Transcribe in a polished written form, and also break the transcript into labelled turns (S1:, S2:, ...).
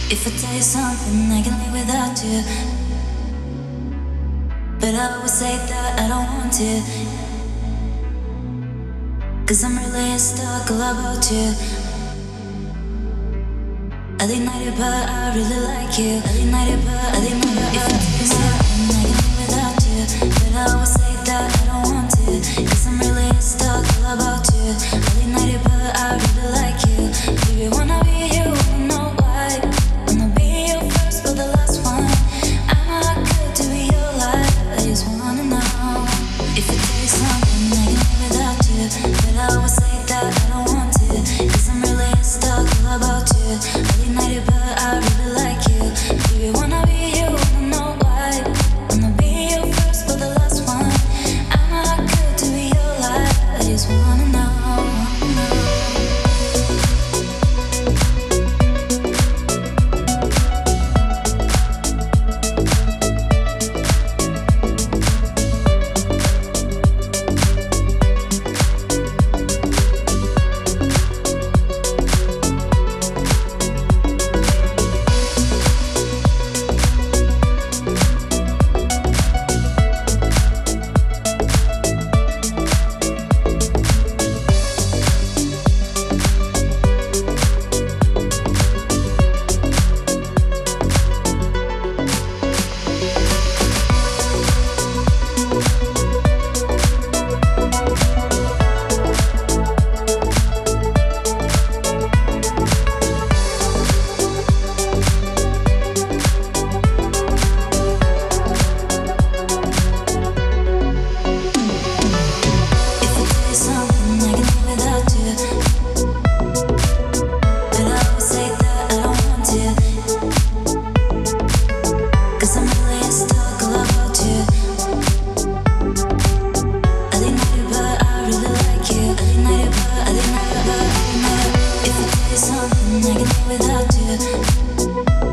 S1: If I tell you something, I can live without you. But I always say that I don't want to. Cause I'm really stuck all about you. I deny it, but I really like you. I deny it, but I deny it. If I tell you something, I can live without you. But I always say that I don't want to. Cause I'm really stuck all about you. I deny it, but I really like you. Do you wanna be you? Wanna know why? Wanna be you first, but the last one. I'm not good to be your life. I just wanna know. If I tell you something, I can live without you. But I always say that I don't want to. Cause I'm really stuck all about you. I deny it, but I really like you. Do you wanna be you? Wanna know why? Wanna be you first, but the last one. I'm not good to be your life. I just wanna know. Something I can live without you.